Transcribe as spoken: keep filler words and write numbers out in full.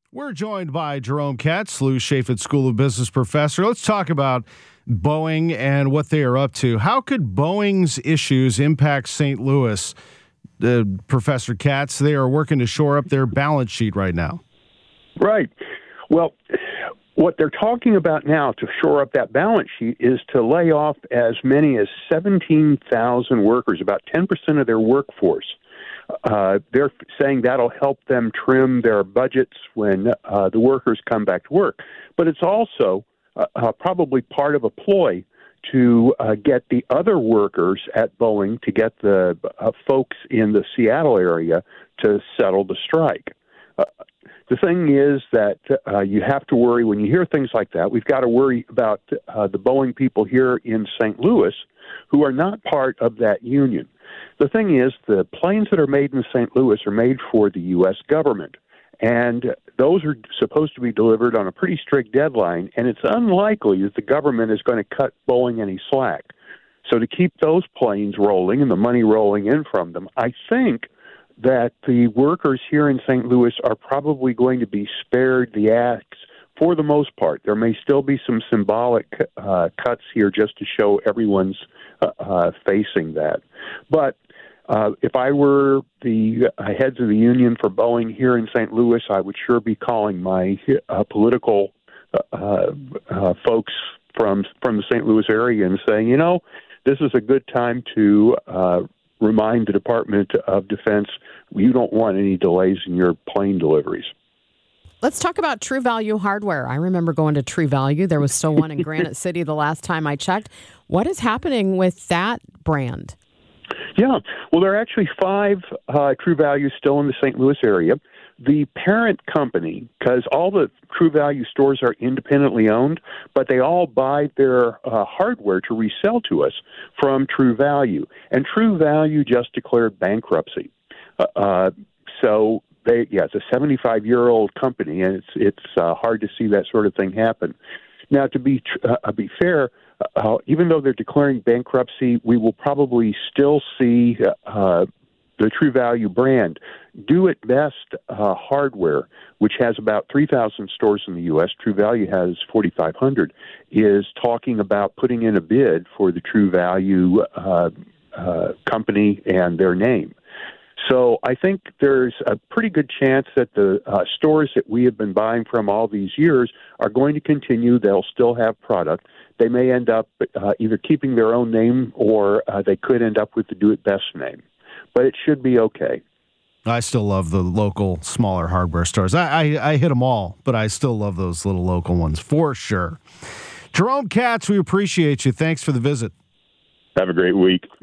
We're joined by Jerome Katz, Lou Chaffetz School of Business professor. Let's talk about Boeing and what they are up to. How could Boeing's issues impact Saint Louis? Uh, Professor Katz, they are working to shore up their balance sheet right now. Right. Well, what they're talking about now to shore up that balance sheet is to lay off as many as seventeen thousand workers, about ten percent of their workforce. Uh, they're saying that'll help them trim their budgets when uh, the workers come back to work. But it's also uh, uh, probably part of a ploy to uh, get the other workers at Boeing, to get the uh, folks in the Seattle area to settle the strike. Uh, the thing is that uh, you have to worry when you hear things like that. We've got to worry about uh, the Boeing people here in Saint Louis who are not part of that union. The thing is, the planes that are made in Saint Louis are made for the U S government, and those are supposed to be delivered on a pretty strict deadline, and it's unlikely that the government is going to cut Boeing any slack. So to keep those planes rolling and the money rolling in from them, I think that the workers here in Saint Louis are probably going to be spared the axe for the most part. There may still be some symbolic uh, cuts here just to show everyone's uh, uh, facing that. But uh, if I were the uh, heads of the union for Boeing here in Saint Louis, I would sure be calling my uh, political uh, uh, folks from from the Saint Louis area and saying, you know, this is a good time to uh, remind the Department of Defense you don't want any delays in your plane deliveries. Let's talk about True Value Hardware. I remember going to True Value. There was still one in Granite City the last time I checked. What is happening with that brand? Yeah, well, there are actually five uh, True Values still in the Saint Louis area. The parent company, because all the True Value stores are independently owned, but they all buy their uh, hardware to resell to us from True Value. And True Value just declared bankruptcy. Uh, uh, so... They, yeah, it's a seventy-five-year-old company, and it's it's uh, hard to see that sort of thing happen. Now, to be tr- uh, be fair, uh, even though they're declaring bankruptcy, we will probably still see uh, the True Value brand do its best uh, hardware, which has about three thousand stores in the U S. True Value has forty-five hundred, is talking about putting in a bid for the True Value uh, uh, company and their name. So I think there's a pretty good chance that the uh, stores that we have been buying from all these years are going to continue. They'll still have product. They may end up uh, either keeping their own name, or uh, they could end up with the Do It Best name. But it should be okay. I still love the local, smaller hardware stores. I, I, I hit them all, but I still love those little local ones for sure. Jerome Katz, we appreciate you. Thanks for the visit. Have a great week.